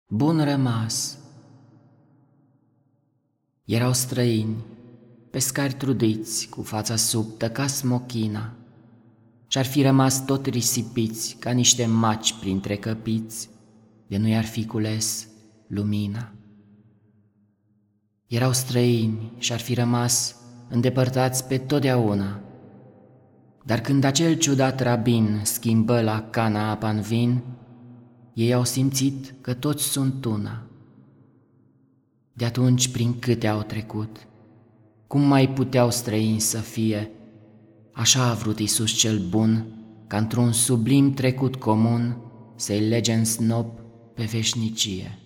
Bun rămas. Erau străini, pescari trudiți, cu fața subtă ca smochina, și-ar fi rămas tot risipiți ca niște maci printre căpiți, de nu i-ar fi cules lumina. Erau străini și-ar fi rămas îndepărtați pe totdeauna, dar când acel ciudat rabin schimbă la Cana apa în vin, ei au simțit că toți sunt una. De atunci prin câte au trecut, cum mai puteau străini să fie? Așa a vrut Iisus cel bun, ca într-un sublim trecut comun să-i lege în snop pe veșnicie.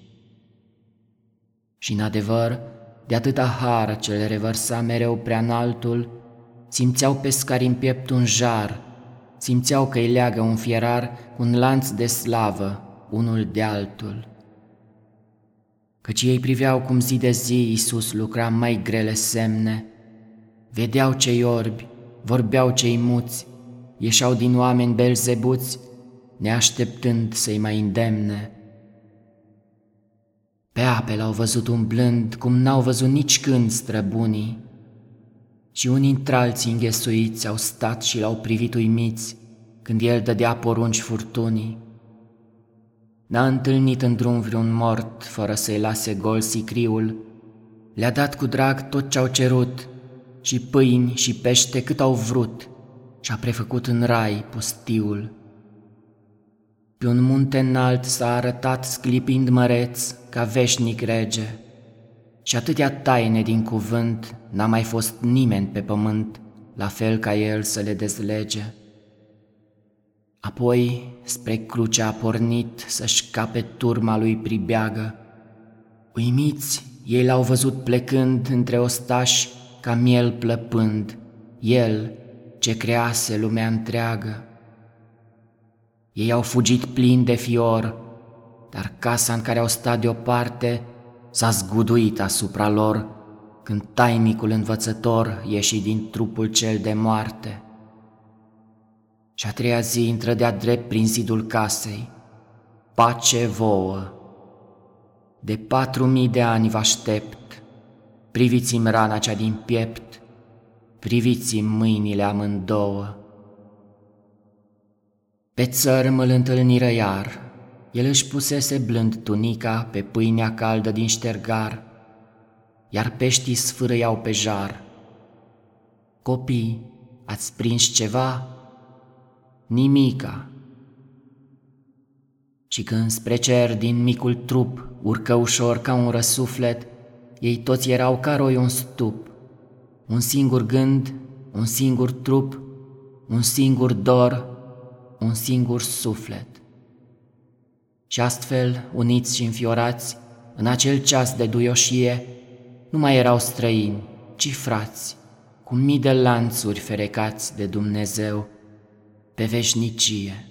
Și în adevăr, de atâta har ce le revărsa mereu prea înaltul, simțeau pescari în piept un jar, simțeau că îi leagă un fierar cu un lanț de slavă, unul de altul. Căci ei priveau cum zi de zi Iisus lucra mai grele semne, vedeau cei orbi, vorbeau cei muți, ieșeau din oameni belzebuți, neașteptând să-i mai îndemne. Pe ape l-au văzut umblând, cum n-au văzut nici când străbunii, și unii într-alții înghesuiți au stat și l-au privit uimiți, când el dădea porunci furtunii. N-a întâlnit în drum vreun mort, fără să-i lase gol sicriul, le-a dat cu drag tot ce-au cerut, și pâini și pește cât au vrut, și-a prefăcut în rai pustiul. Pe un munte înalt s-a arătat sclipind măreț ca veșnic rege, și atâtea taine din cuvânt n-a mai fost nimeni pe pământ, la fel ca el să le dezlege. Apoi spre cruce a pornit să-și cape turma lui pribeagă. Uimiți, ei l-au văzut plecând între ostași ca miel plăpând, el ce crease lumea întreagă. Ei au fugit plini de fior, dar casa în care au stat deoparte s-a zguduit asupra lor, când taimicul învățător ieși din trupul cel de moarte. Și a treia zi intră de-a drept prin zidul casei, pace vouă. De 4000 de ani vă aștept, priviți-mi rana cea din piept, priviți-mi mâinile amândouă. Pe țărm îl întâlniră iar, el își pusese blând tunica pe pâinea caldă din ștergar, iar peștii sfârâiau pe jar. Copii, ați prins ceva? Nimica. Și când spre cer din micul trup urcă ușor ca un răsuflet, ei toți erau ca roi un stup, un singur gând, un singur trup, un singur dor, un singur suflet. Și astfel, uniți și înfiorați, în acel ceas de duioșie, nu mai erau străini, ci frați, cu mii de lanțuri ferecați de Dumnezeu pe veșnicie.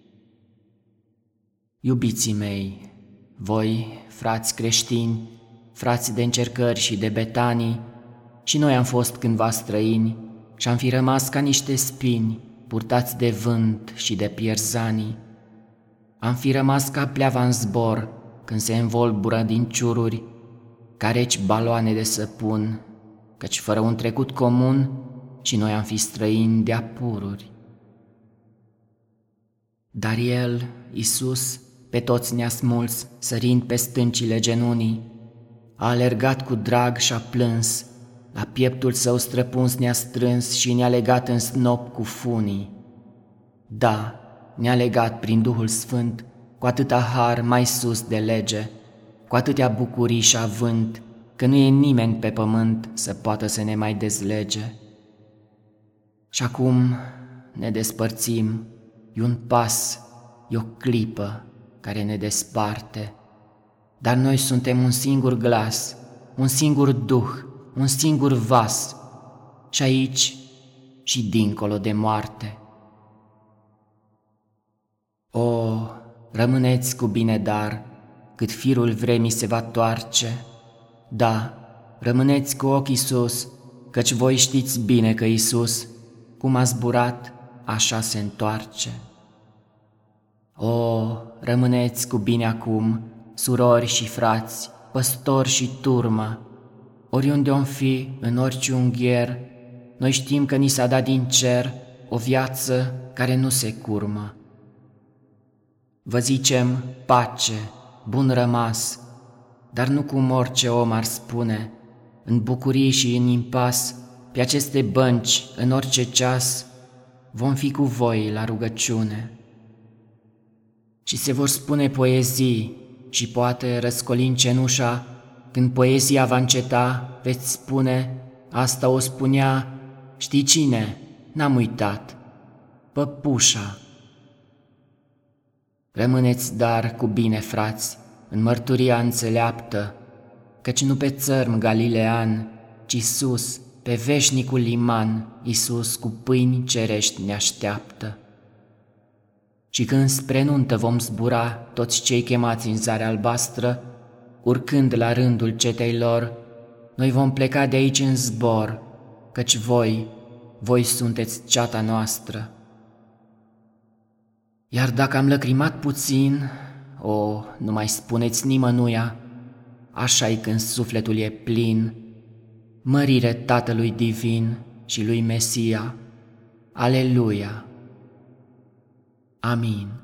Iubiții mei, voi, frați creștini, frați de încercări și de betanii, și noi am fost cândva străini și am fi rămas ca niște spini, purtați de vânt și de pierzanii. Am fi rămas ca pleava în zbor când se învolbură din ciururi, ca reci baloane de săpun, căci fără un trecut comun și noi am fi străini de-a pururi. Dar el, Iisus, pe toți ne-a smuls, sărind pe stâncile genunii, a alergat cu drag și-a plâns, la pieptul său străpuns ne-a strâns și ne-a legat în snop cu funii. Da, ne-a legat prin Duhul Sfânt, cu atâta har mai sus de lege, cu atâtea bucurii și avânt, că nu e nimeni pe pământ să poată să ne mai dezlege. Și acum ne despărțim, e un pas, e o clipă care ne desparte, dar noi suntem un singur glas, un singur duh, un singur vas, și aici și dincolo de moarte. O, rămâneți cu bine dar, cât firul vremii se va toarce. Da, rămâneți cu ochii sus, căci voi știți bine că Iisus, cum a zburat, așa se întoarce. O, rămâneți cu bine acum, surori și frați, păstori și turmă, oriunde om fi, în orice ungher, noi știm că ni s-a dat din cer o viață care nu se curmă. Vă zicem pace, bun rămas, dar nu cum orice om ar spune, în bucurii și în impas, pe aceste bănci, în orice ceas, vom fi cu voi la rugăciune. Și se vor spune poezii și poate răscoli în cenușa, când poezia va înceta, veți spune, asta o spunea, știi cine, n-am uitat, Păpușa. Rămâneți dar cu bine, frați, în mărturia înțeleaptă, căci nu pe țărm galilean, ci sus, pe veșnicul liman, Iisus cu pâini cerești ne așteaptă. Și când spre nuntă vom zbura toți cei chemați în zarea albastră, urcând la rândul cetei lor, noi vom pleca de aici în zbor, căci voi sunteți ceata noastră. Iar dacă am lăcrimat puțin, nu mai spuneți nimănuia, așa-i când sufletul e plin, mărire Tatălui Divin și lui Mesia. Aleluia! Amin.